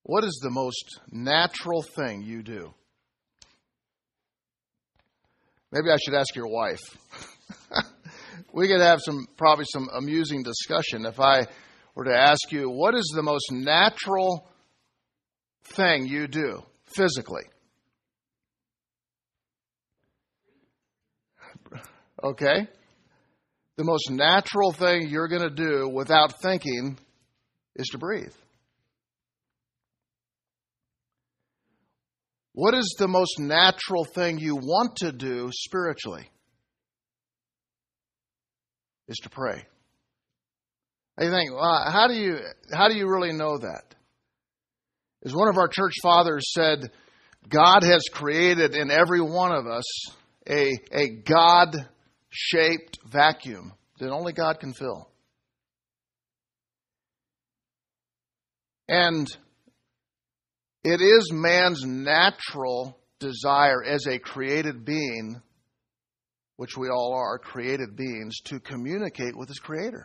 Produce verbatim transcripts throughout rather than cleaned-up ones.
What is the most natural thing you do? Maybe I should ask your wife. We could have some, probably some amusing discussion if I were to ask you, what is the most natural thing you do physically? Okay? The most natural thing you're going to do without thinking is to breathe. What is the most natural thing you want to do spiritually? Is to pray. I think, well, how do you how do you really know that? As one of our church fathers said, God has created in every one of us a, a God-shaped vacuum that only God can fill. And it is man's natural desire as a created being, which we all are, created beings, to communicate with his Creator.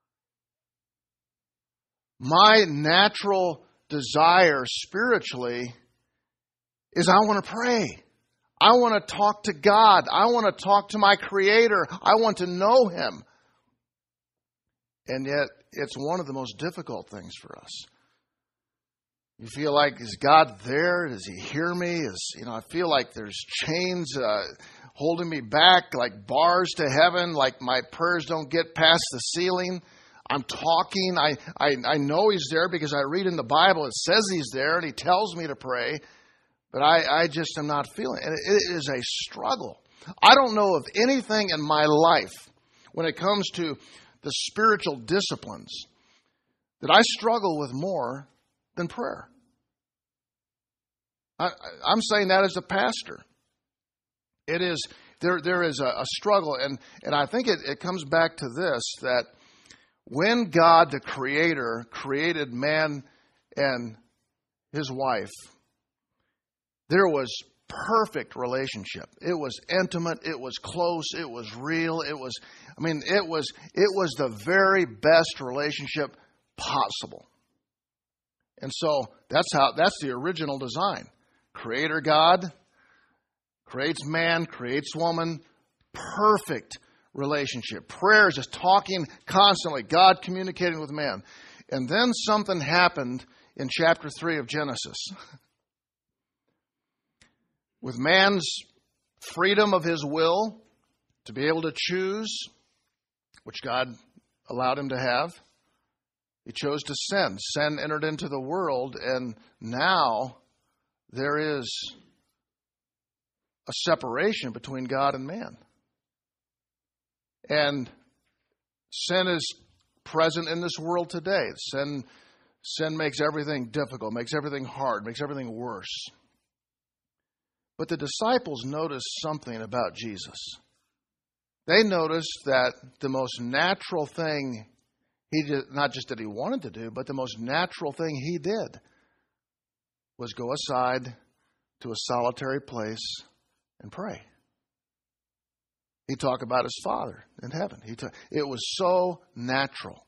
My natural desire spiritually is I want to pray. I want to talk to God. I want to talk to my Creator. I want to know Him. And yet, it's one of the most difficult things for us. You feel like, is God there? Does He hear me? Is, you know, I feel like there's chains uh, holding me back, like bars to heaven, like my prayers don't get past the ceiling. I'm talking. I, I, I know He's there because I read in the Bible. It says He's there and He tells me to pray. But I, I just am not feeling it. It is a struggle. I don't know of anything in my life when it comes to the spiritual disciplines that I struggle with more than prayer. I, I'm saying that as a pastor. It is there. There is a, a struggle, and and I think it, it comes back to this: that when God, the Creator, created man and his wife, there was perfect relationship. It was intimate. It was close. It was real. It was. I mean, it was. It was the very best relationship possible. And so that's how, that's the original design. Creator God creates man, creates woman, perfect relationship. Prayer is just talking constantly, God communicating with man. And then something happened in chapter three of Genesis. With man's freedom of his will to be able to choose, which God allowed him to have, he chose to sin. Sin entered into the world, and now there is a separation between God and man. And sin is present in this world today. Sin, sin makes everything difficult, makes everything hard, makes everything worse. But the disciples noticed something about Jesus. They noticed that the most natural thing He did, not just that he wanted to do, but the most natural thing he did was go aside to a solitary place and pray. He talked about his Father in heaven. He talk, it was so natural.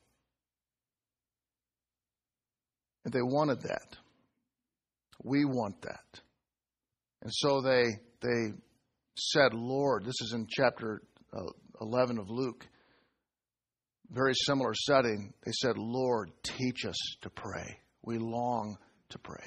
And they wanted that. We want that. And so they they said, Lord, this is in chapter eleven of Luke, very similar setting. They said, Lord, teach us to pray. We long to pray.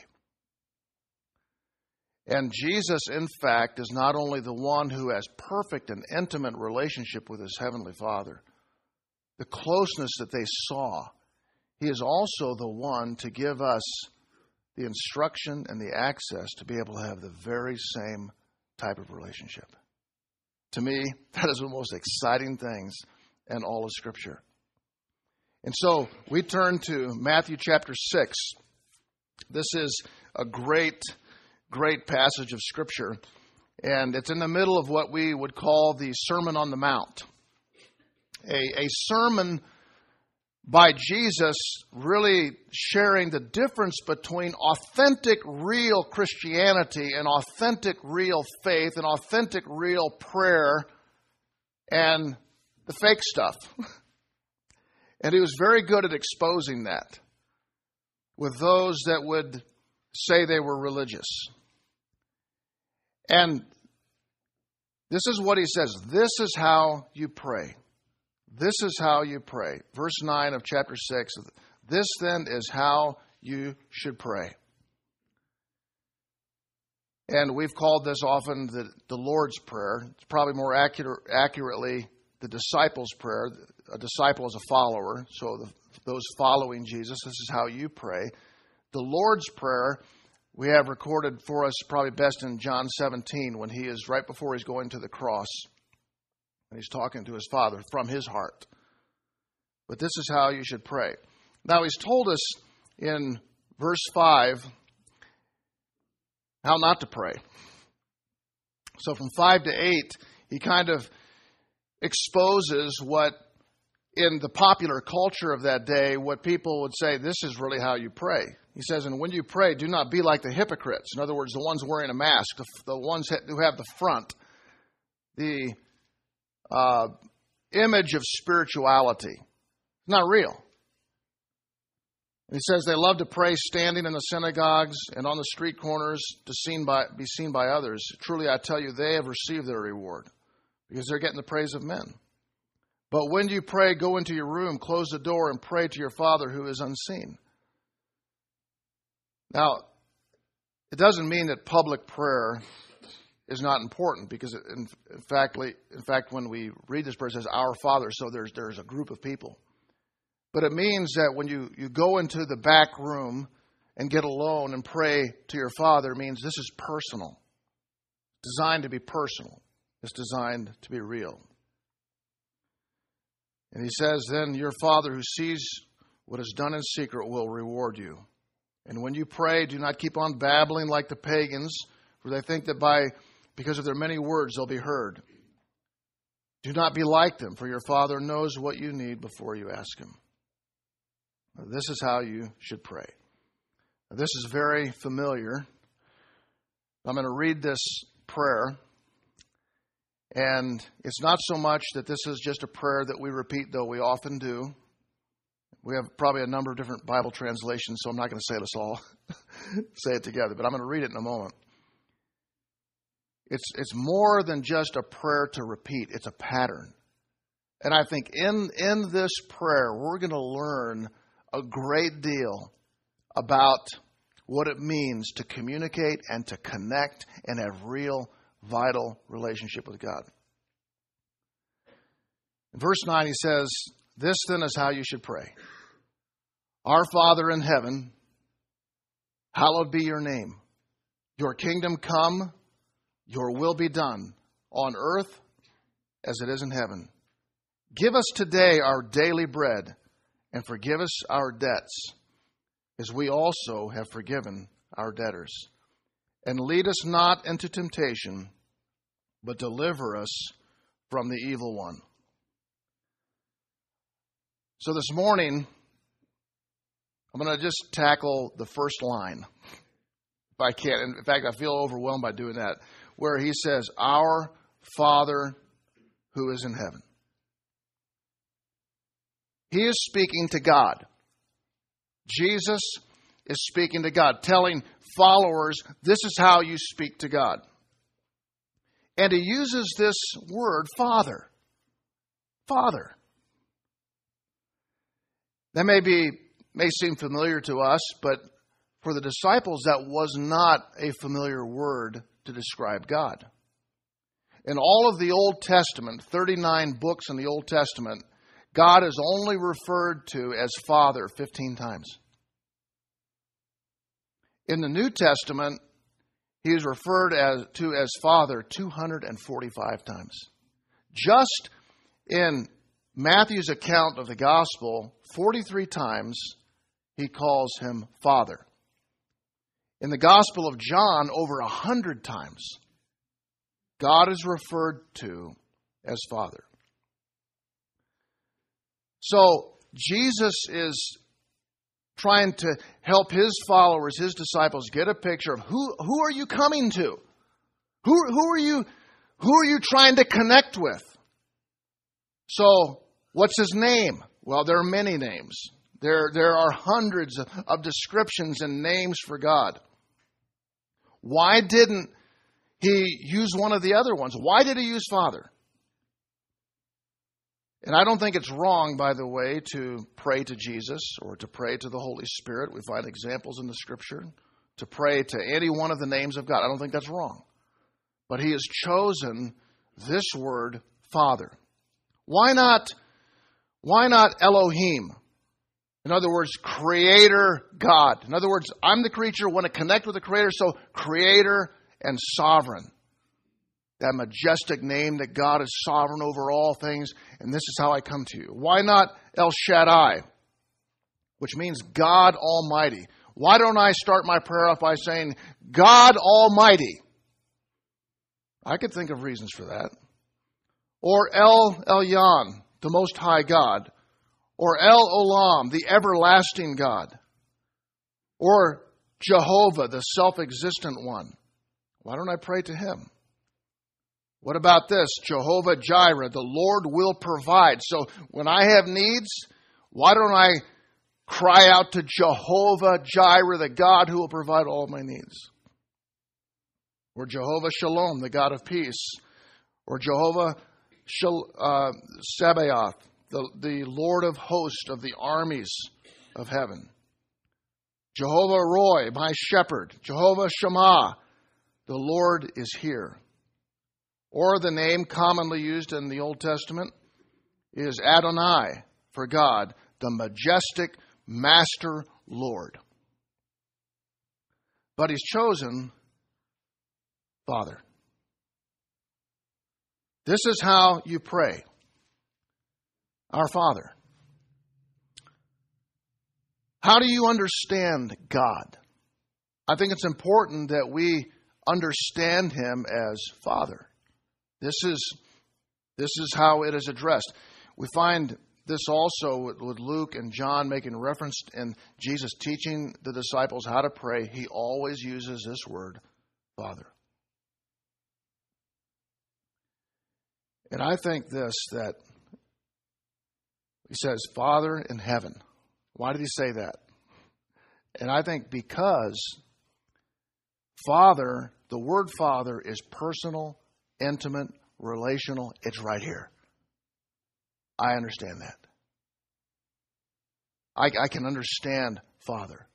And Jesus, in fact, is not only the one who has perfect and intimate relationship with his heavenly Father, the closeness that they saw, he is also the one to give us the instruction and the access to be able to have the very same type of relationship. To me, that is one of the most exciting things in all of Scripture. And so we turn to Matthew chapter six. This is a great, great passage of Scripture. And it's in the middle of what we would call the Sermon on the Mount. A, a sermon by Jesus really sharing the difference between authentic, real Christianity and authentic, real faith and authentic, real prayer and the fake stuff. And he was very good at exposing that with those that would say they were religious. And this is what he says. This is how you pray. This is how you pray. Verse nine of chapter six. This then is how you should pray. And we've called this often the, the Lord's Prayer. It's probably more accurate, accurately the disciples' prayer. A disciple is a follower. So the, those following Jesus, this is how you pray. The Lord's Prayer we have recorded for us probably best in John seventeen, when he is right before he's going to the cross. And he's talking to his Father from his heart. But this is how you should pray. Now he's told us in verse five how not to pray. So from five to eight, he kind of exposes what, in the popular culture of that day, what people would say, this is really how you pray. He says, and when you pray, do not be like the hypocrites. In other words, the ones wearing a mask, the, the ones who have the front, the uh, image of spirituality. It's not real. He says they love to pray standing in the synagogues and on the street corners to seen by, be seen by others. Truly, I tell you, they have received their reward because they're getting the praise of men. But when you pray, go into your room, close the door, and pray to your Father who is unseen. Now, it doesn't mean that public prayer is not important, because in, in fact, in fact, when we read this prayer, it says our Father, so there's there's a group of people. But it means that when you, you go into the back room and get alone and pray to your Father, it means this is personal. It's designed to be personal. It's designed to be real. And he says, then your Father who sees what is done in secret will reward you. And when you pray, do not keep on babbling like the pagans, for they think that by because of their many words they'll be heard. Do not be like them, for your Father knows what you need before you ask Him. This is how you should pray. This is very familiar. I'm going to read this prayer. And it's not so much that this is just a prayer that we repeat, though we often do. We have probably a number of different Bible translations, so I'm not going to say this all, say it together, but I'm going to read it in a moment. It's, it's more than just a prayer to repeat. It's a pattern. And I think in, in this prayer, we're going to learn a great deal about what it means to communicate and to connect and have real, vital relationship with God. In verse nine, he says, this then is how you should pray. Our Father in heaven, hallowed be your name. Your kingdom come, your will be done, on earth as it is in heaven. Give us today our daily bread, and forgive us our debts, as we also have forgiven our debtors. And lead us not into temptation, but deliver us from the evil one. So this morning, I'm going to just tackle the first line, if I can. In fact, I feel overwhelmed by doing that, where he says, our Father who is in heaven. He is speaking to God. Jesus is speaking to God, telling followers, this is how you speak to God. And he uses this word, Father. Father. That may be, may seem familiar to us, but for the disciples, that was not a familiar word to describe God. In all of the Old Testament, thirty-nine books in the Old Testament, God is only referred to as Father fifteen times. In the New Testament, he is referred as, to as Father two hundred forty-five times. Just in Matthew's account of the gospel, forty-three times he calls him Father. In the Gospel of John, over one hundred times, God is referred to as Father. So Jesus is trying to help his followers, his disciples, get a picture of who, who are you coming to? Who, who are you, who are you trying to connect with? So, what's his name? Well, there are many names. There, there are hundreds of, of descriptions and names for God. Why didn't he use one of the other ones? Why did he use Father? And I don't think it's wrong, by the way, to pray to Jesus or to pray to the Holy Spirit. We find examples in the Scripture. To pray to any one of the names of God. I don't think that's wrong. But he has chosen this word, Father. Why not, why not Elohim? In other words, Creator God. In other words, I'm the creature, want to connect with the Creator, so Creator and Sovereign. That majestic name that God is sovereign over all things, and this is how I come to you. Why not El Shaddai, which means God Almighty? Why don't I start my prayer off by saying, God Almighty? I could think of reasons for that. Or El Elyon, the Most High God. Or El Olam, the everlasting God. Or Jehovah, the self-existent one. Why don't I pray to him? What about this? Jehovah Jireh, the Lord will provide. So when I have needs, why don't I cry out to Jehovah Jireh, the God who will provide all of my needs? Or Jehovah Shalom, the God of peace. Or Jehovah Shal, uh, Sabaoth, the, the Lord of hosts of the armies of heaven. Jehovah Roy, my shepherd. Jehovah Shammah, the Lord is here. Or the name commonly used in the Old Testament is Adonai, for God, the majestic Master Lord. But he's chosen Father. This is how you pray. Our Father. How do you understand God? I think it's important that we understand him as Father. This is, this is how it is addressed. We find this also with, with Luke and John making reference in Jesus teaching the disciples how to pray. He always uses this word, Father. And I think this, that he says, Father in heaven. Why did he say that? And I think because Father, the word Father is personal, intimate, relational. It's right here. I understand that. I, I can understand Father.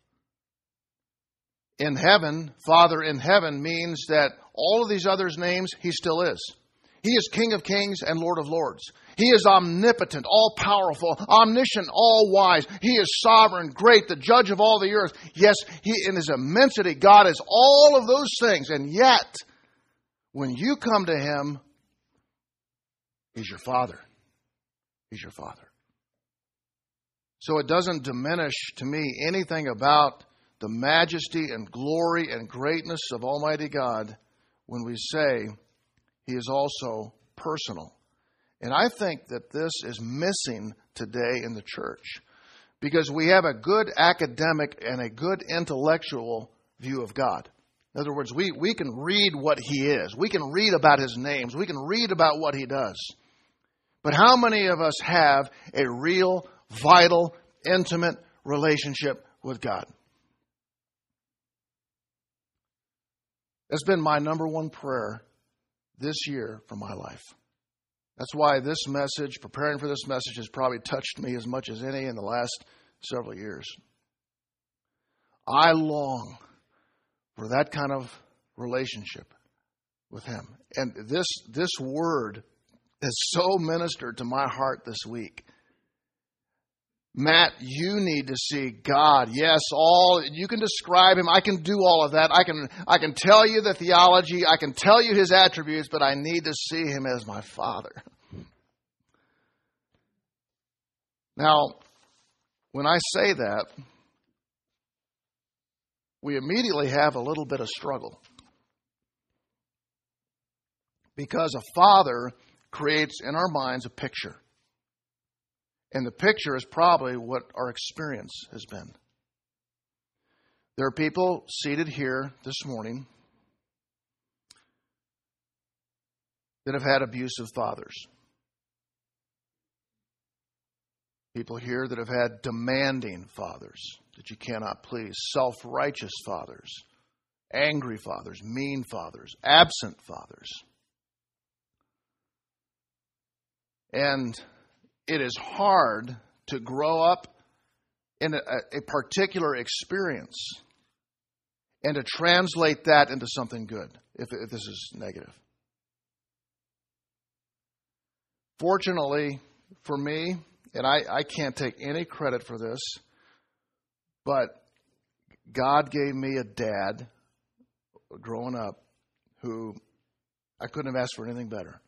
In heaven, Father in heaven means that all of these others' names, he still is. He is King of kings and Lord of lords. He is omnipotent, all-powerful, omniscient, all-wise. He is sovereign, great, the judge of all the earth. Yes, he in his immensity, God is all of those things. And yet, when you come to him, he's your Father. He's your Father. So it doesn't diminish to me anything about the majesty and glory and greatness of Almighty God when we say he is also personal. And I think that this is missing today in the church because we have a good academic and a good intellectual view of God. In other words, we, we can read what he is. We can read about his names. We can read about what he does. But how many of us have a real, vital, intimate relationship with God? That's been my number one prayer this year for my life. That's why this message, preparing for this message, has probably touched me as much as any in the last several years. I long for that kind of relationship with him. And this, this word has so ministered to my heart this week. Matt, you need to see God. Yes, all you can describe him. I can do all of that. I can I can tell you the theology. I can tell you his attributes, but I need to see him as my Father. Now, when I say that, we immediately have a little bit of struggle. Because a father creates in our minds a picture. And the picture is probably what our experience has been. There are people seated here this morning that have had abusive fathers. People here that have had demanding fathers that you cannot please, self-righteous fathers angry fathers, mean fathers, absent fathers. And it is hard to grow up in a, a particular experience and to translate that into something good, if, if this is negative. Fortunately for me, and I, I can't take any credit for this, but God gave me a dad growing up who I couldn't have asked for anything better.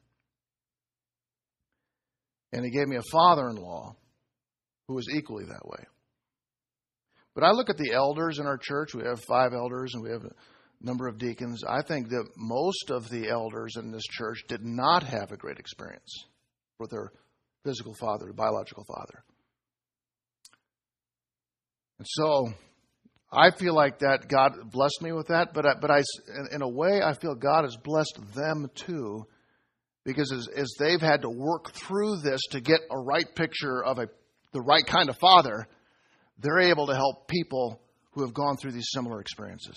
And he gave me a father-in-law who was equally that way. But I look at the elders in our church. We have five elders and we have a number of deacons. I think that most of the elders in this church did not have a great experience with their physical father, biological father. And so I feel like that God blessed me with that, but I, but I, in a way, I feel God has blessed them too, because as, as they've had to work through this to get a right picture of a the right kind of father, they're able to help people who have gone through these similar experiences.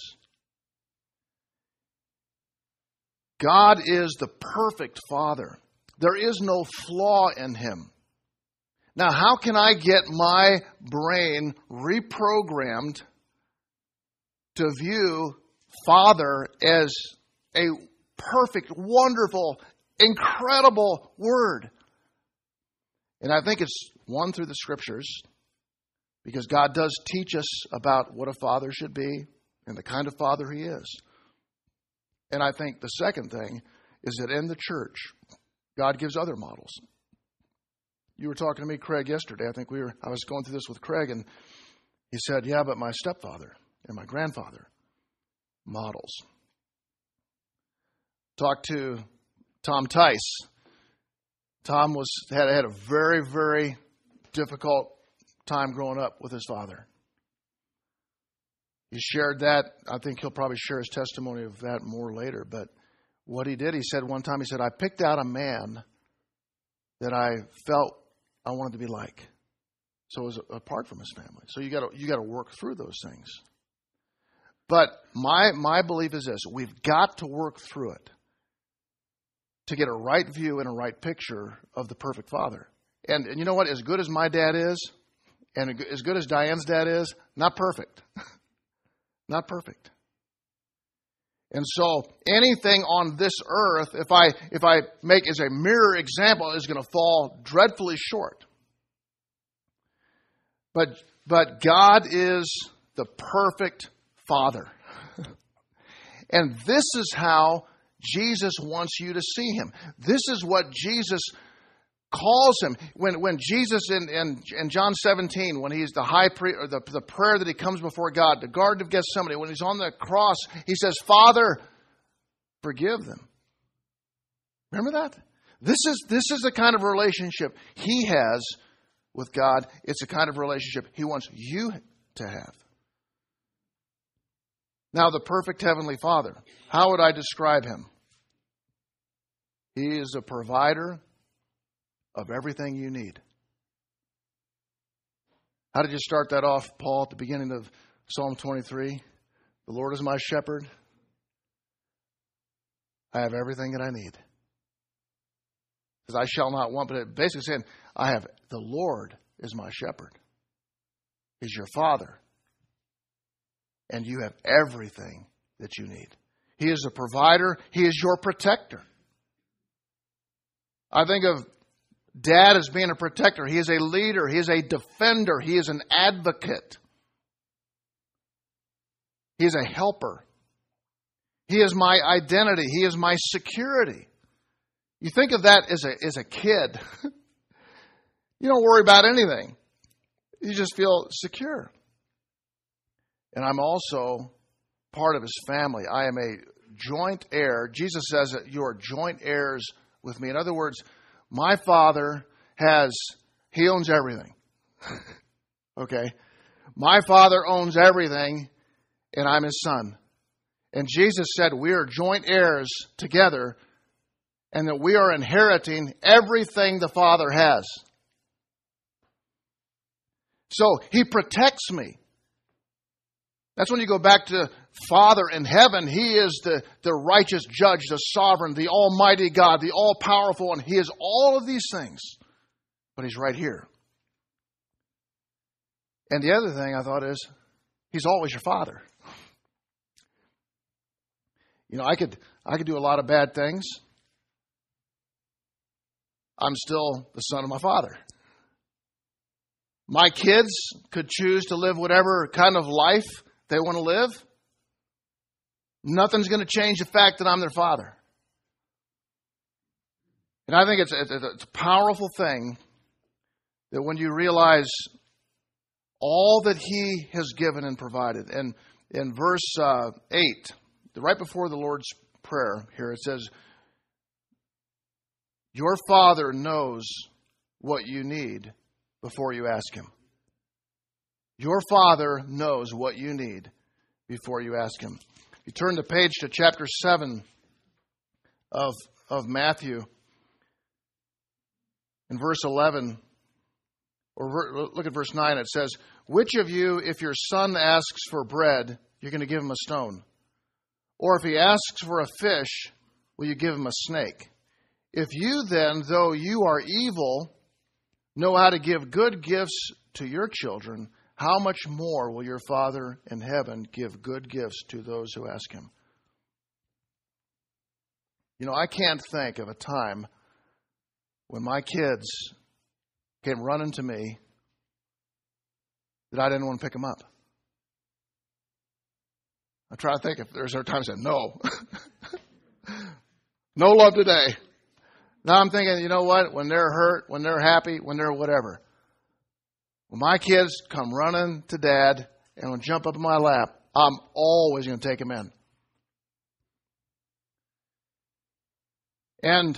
God is the perfect Father. There is no flaw in Him. Now, how can I get my brain reprogrammed to view Father as a perfect, wonderful, incredible word? And I think it's one through the Scriptures, because God does teach us about what a father should be and the kind of father He is. And I think the second thing is that in the church, God gives other models. You were talking to me, Craig, yesterday. I think we were. I was going through this with Craig, and he said, yeah, but my stepfather and my grandfather models. Talked to Tom Tice. Tom was had, had a very, very difficult time growing up with his father. He shared that. I think he'll probably share his testimony of that more later. But what he did, he said one time, he said, I picked out a man that I felt I wanted to be like. So it was apart from his family. So you got to you got to work through those things. But my my belief is this: we've got to work through it to get a right view and a right picture of the perfect father. And and you know what? As good as my dad is, and as good as Diane's dad is, not perfect. Not perfect. And so anything on this earth, if I if I make as a mirror example, is going to fall dreadfully short. But but God is the perfect Father. And this is how Jesus wants you to see Him. This is what Jesus calls Him. When when Jesus in, in, in John seventeen, when he's the high priest, or the, the prayer that he comes before God, the Garden of Gethsemane, when he's on the cross, he says, Father, forgive them. Remember that? This is this is the kind of relationship He has with God. It's the kind of relationship He wants you to have. Now, the perfect Heavenly Father, how would I describe Him? He is a provider of everything you need. How did you start that off, Paul, at the beginning of Psalm twenty-three? The Lord is my shepherd. I have everything that I need. Because I shall not want, but it basically saying, I have, the Lord is my shepherd. He's your Father. And you have everything that you need. He is a provider. He is your protector. I think of Dad as being a protector. He is a leader. He is a defender. He is an advocate. He is a helper. He is my identity. He is my security. You think of that as a, as a kid. You don't worry about anything. You just feel secure. And I'm also part of His family. I am a joint heir. Jesus says that you are joint heirs with me. In other words, my Father has, He owns everything. Okay? My Father owns everything, and I'm His Son. And Jesus said we are joint heirs together, and that we are inheriting everything the Father has. So He protects me. That's when you go back to Father in heaven. He is the, the righteous judge, the sovereign, the almighty God, the all-powerful, and He is all of these things. But He's right here. And the other thing I thought is, He's always your Father. You know, I could I could do a lot of bad things. I'm still the son of my Father. My kids could choose to live whatever kind of life they want to live. Nothing's going to change the fact that I'm their father. And I think it's, it's, it's a powerful thing that when you realize all that He has given and provided. And in verse uh, eight, right before the Lord's Prayer here, it says, your Father knows what you need before you ask Him. Your Father knows what you need before you ask Him. You turn the page to chapter seven of, of Matthew. In verse eleven, or ver, look at verse nine, it says, which of you, if your son asks for bread, you're going to give him a stone? Or if he asks for a fish, will you give him a snake? If you then, though you are evil, know how to give good gifts to your children, how much more will your Father in heaven give good gifts to those who ask Him? You know, I can't think of a time when my kids came running to me that I didn't want to pick them up. I try to think if there's ever times I said, no. No love today. Now I'm thinking, you know what? When they're hurt, when they're happy, when they're whatever. When my kids come running to Dad and will jump up in my lap, I'm always going to take them in. And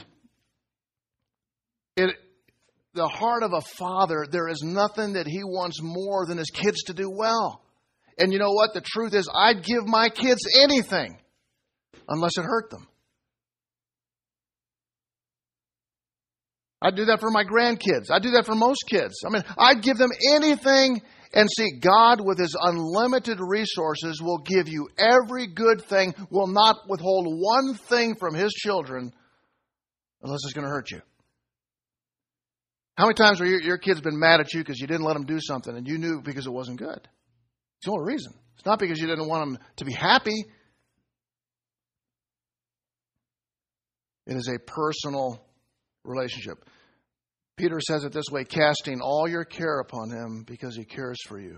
it, the heart of a father, there is nothing that he wants more than his kids to do well. And you know what? The truth is, I'd give my kids anything unless it hurt them. I do that for my grandkids. I do that for most kids. I mean, I'd give them anything. And see, God with His unlimited resources will give you every good thing, will not withhold one thing from His children unless it's going to hurt you. How many times have your, your kids been mad at you because you didn't let them do something and you knew because it wasn't good? It's the only reason. It's not because you didn't want them to be happy. It is a personal relationship. Peter says it this way, casting all your care upon Him because He cares for you.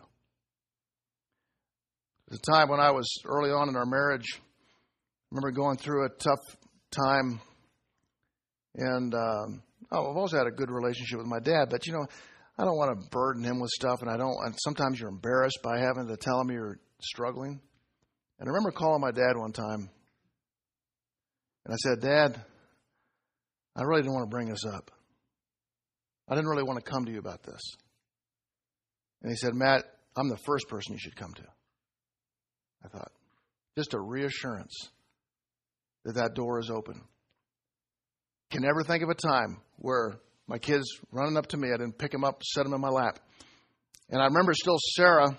There's a time when I was early on in our marriage, I remember going through a tough time, and um, oh, I've always had a good relationship with my dad, but you know, I don't want to burden him with stuff, and I don't. And sometimes you're embarrassed by having to tell him you're struggling. And I remember calling my dad one time, and I said, Dad, I really didn't want to bring this up. I didn't really want to come to you about this. And he said, Matt, I'm the first person you should come to. I thought, just a reassurance that that door is open. Can never think of a time where my kids running up to me, I didn't pick them up, set them in my lap. And I remember still Sarah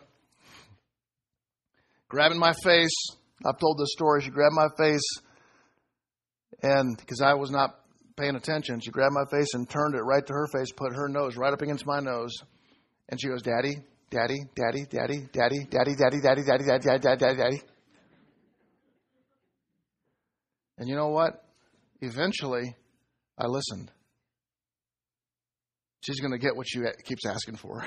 grabbing my face. I've told this story. She grabbed my face, and because I was not paying attention, she grabbed my face and turned it right to her face, put her nose right up against my nose, and she goes, Daddy, Daddy, Daddy, Daddy, Daddy, Daddy, Daddy, Daddy, Daddy, Daddy, Daddy, Daddy, Daddy, Daddy. And you know what? Eventually, I listened. She's going to get what she keeps asking for.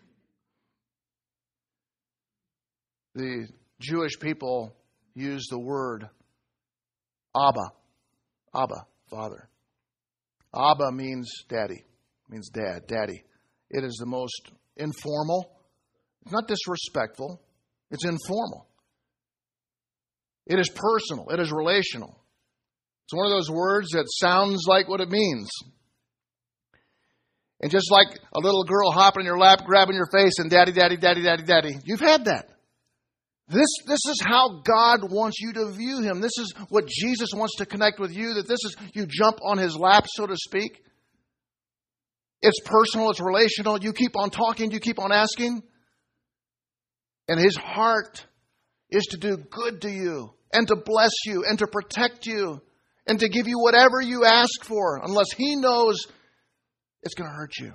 The Jewish people use the word Abba. Abba, Father. Abba means daddy, means dad, daddy. It is the most informal. It's not disrespectful. It's informal. It is personal. It is relational. It's one of those words that sounds like what it means. And just like a little girl hopping in your lap, grabbing your face, and daddy, daddy, daddy, daddy, daddy, you've had that. This, this is how God wants you to view Him. This is what Jesus wants to connect with you, that this is, you jump on His lap, so to speak. It's personal, it's relational. You keep on talking, you keep on asking. And His heart is to do good to you and to bless you and to protect you and to give you whatever you ask for, unless He knows it's going to hurt you.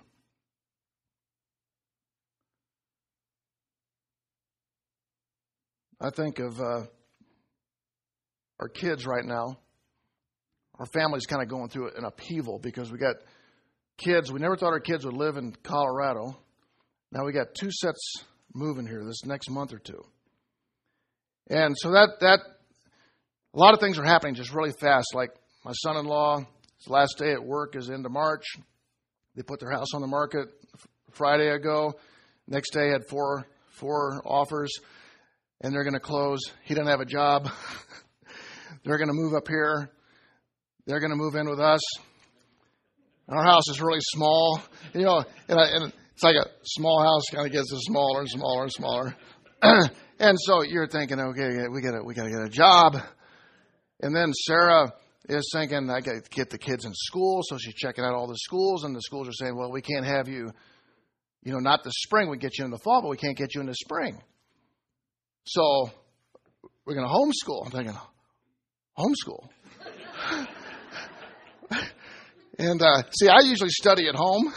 I think of uh, our kids right now. Our family's kind of going through an upheaval because we got kids. We never thought our kids would live in Colorado. Now we got two sets moving here this next month or two. And so that, that a lot of things are happening just really fast. Like my son-in-law, his last day at work is into March. They put their house on the market Friday ago. Next day had four four offers, and they're going to close. He doesn't have a job. They're going to move up here. They're going to move in with us. Our house is really small, you know, and, I, and it's like a small house kind of gets smaller and smaller and smaller. And so you're thinking, okay, we got to we got to get a job. And then Sarah is thinking, I got to get the kids in school, so she's checking out all the schools, and the schools are saying, well, we can't have you, you know, not the spring. We can get you in the fall, but we can't get you in the spring. So we're going to homeschool. I'm thinking, homeschool. And uh, see, I usually study at home.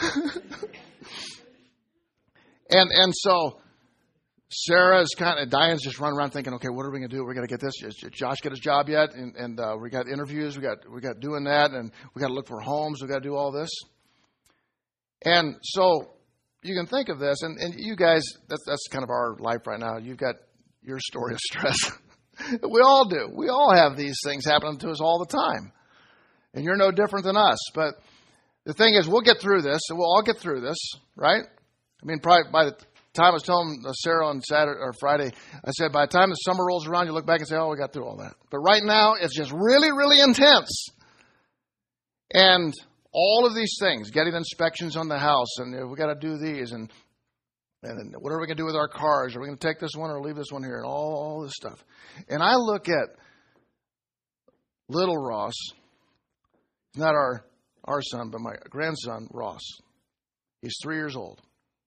and and so Sarah's kind of, Diane's just running around thinking, okay, what are we going to do? We're going to get this. Did Josh get his job yet? And, and uh, we got interviews. We got we got doing that. And we got to look for homes. We got to do all this. And so you can think of this. And, and you guys, that's, that's kind of our life right now. You've got your story of stress. We all do. We all have these things happening to us all the time. And you're no different than us. But the thing is, we'll get through this, and we'll all get through this, right? I mean, probably by the time I was telling Sarah on Saturday or Friday, I said, by the time the summer rolls around, you look back and say, oh, we got through all that. But right now, it's just really, really intense. And all of these things, getting inspections on the house, and we got to do these, and and what are we going to do with our cars? Are we going to take this one or leave this one here? And all, all this stuff. And I look at little Ross. He's not our, our son, but my grandson, Ross. He's three years old.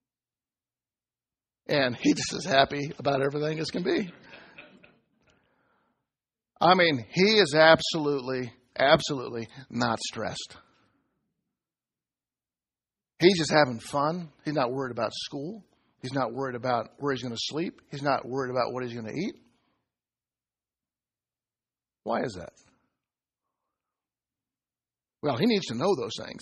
And he's just as happy about everything as can be. I mean, he is absolutely, absolutely not stressed. He's just having fun. He's not worried about school. He's not worried about where he's going to sleep. He's not worried about what he's going to eat. Why is that? Well, he needs to know those things.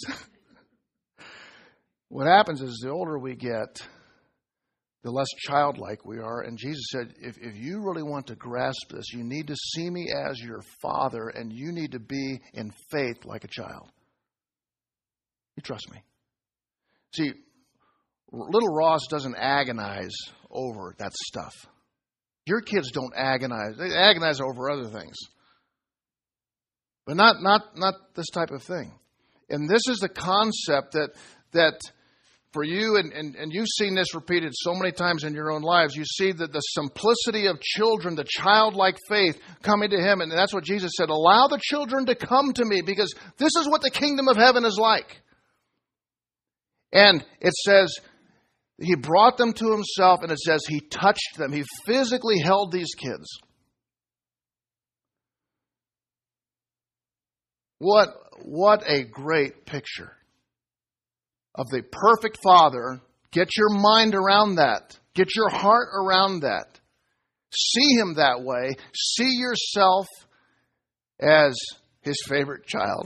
What happens is the older we get, the less childlike we are. And Jesus said, if, if you really want to grasp this, you need to see me as your Father, and you need to be in faith like a child. You trust me. See, little Ross doesn't agonize over that stuff. Your kids don't agonize. They agonize over other things. But not not not this type of thing. And this is the concept that that for you, and, and, and you've seen this repeated so many times in your own lives, you see that the simplicity of children, the childlike faith coming to Him. And that's what Jesus said, allow the children to come to me, because this is what the kingdom of heaven is like. And it says He brought them to Himself, and it says He touched them. He physically held these kids. What, what a great picture of the perfect Father. Get your mind around that. Get your heart around that. See Him that way. See yourself as His favorite child.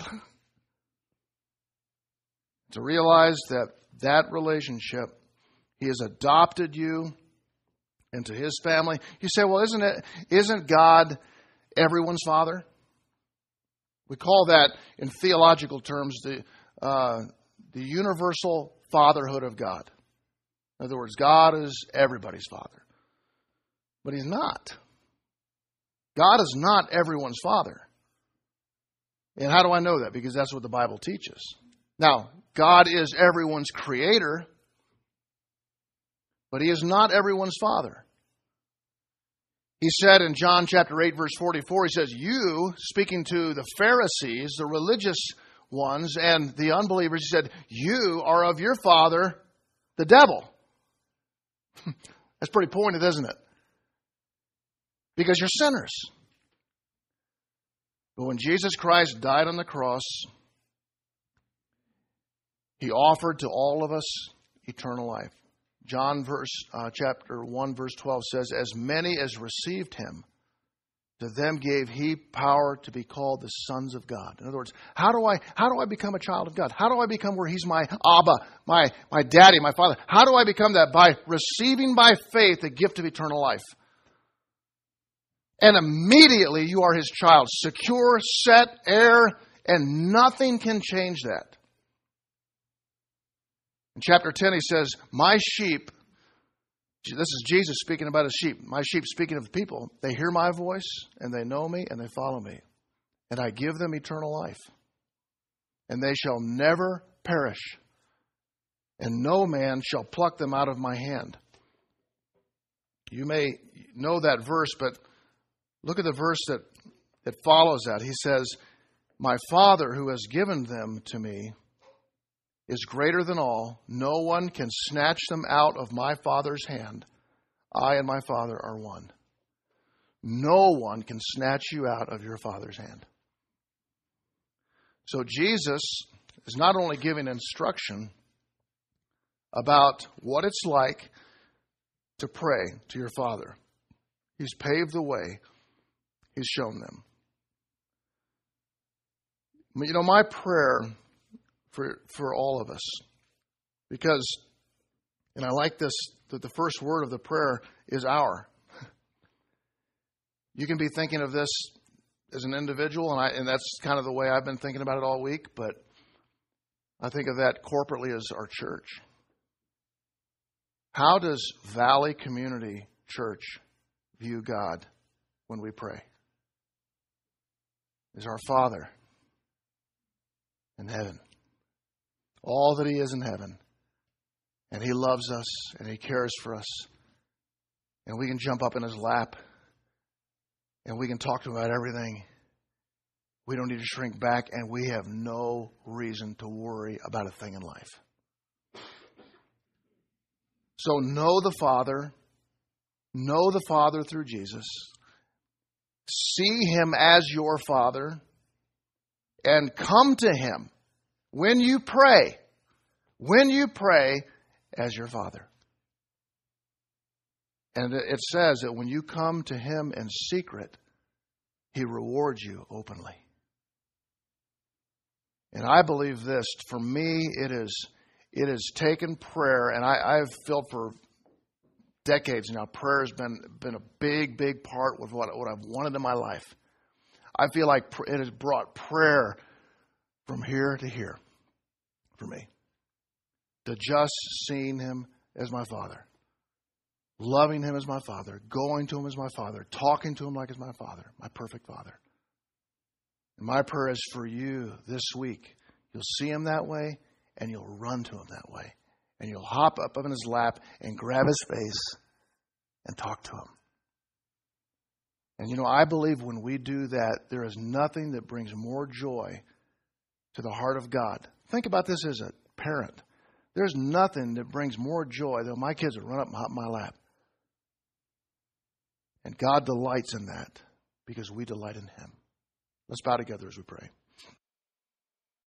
To realize that that relationship, He has adopted you into His family. You say, well, isn't it, isn't God everyone's Father? We call that, in theological terms, the uh, the universal fatherhood of God. In other words, God is everybody's Father. But He's not. God is not everyone's Father. And how do I know that? Because that's what the Bible teaches. Now, God is everyone's Creator, but He is not everyone's Father. He said in John chapter eight, verse forty-four, He says, you, speaking to the Pharisees, the religious ones, and the unbelievers, He said, you are of your father, the devil. That's pretty pointed, isn't it? because you're sinners. But when Jesus Christ died on the cross, He offered to all of us eternal life. John verse uh, chapter one verse twelve says, "As many as received Him, to them gave He power to be called the sons of God." In other words, how do I how do I become a child of God? How do I become where He's my Abba, my my daddy, my father? How do I become that? By receiving by faith the gift of eternal life. And immediately you are His child, secure, set, heir, and nothing can change that. In chapter ten, He says, "My sheep," this is Jesus speaking about His sheep, "my sheep," speaking of the people, "they hear my voice, and they know me, and they follow me. And I give them eternal life. And they shall never perish. And no man shall pluck them out of my hand." You may know that verse, but look at the verse that, that follows that. He says, "My Father who has given them to me is greater than all. No one can snatch them out of my Father's hand. I and my Father are one." No one can snatch you out of your Father's hand. So Jesus is not only giving instruction about what it's like to pray to your Father. He's paved the way. He's shown them. You know, my prayer for for all of us, because, and I like this, that the first word of the prayer is "our." You can be thinking of this as an individual, and I and that's kind of the way I've been thinking about it all week, but I think of that corporately as our church. How does Valley Community Church view God when we pray? Is our Father in heaven. All that He is in heaven. And He loves us and He cares for us. And we can jump up in His lap and we can talk to Him about everything. We don't need to shrink back, and we have no reason to worry about a thing in life. So know the Father. Know the Father through Jesus. See Him as your Father. And come to Him when you pray. When you pray as your Father. And it says that when you come to Him in secret, He rewards you openly. And I believe this. For me, it is it has taken prayer, and I, I've felt for decades now, prayer has been been a big, big part with what, what I've wanted in my life. I feel like it has brought prayer from here to here for me. To just seeing Him as my Father. Loving Him as my Father. Going to Him as my Father. Talking to Him like as my Father. My perfect Father. And my prayer is for you this week. You'll see Him that way, and you'll run to Him that way. And you'll hop up in His lap and grab His face and talk to Him. And you know, I believe when we do that, there is nothing that brings more joy to the heart of God. Think about this as a parent. There's nothing that brings more joy than my kids would run up and hop in my lap. And God delights in that because we delight in Him. Let's bow together as we pray.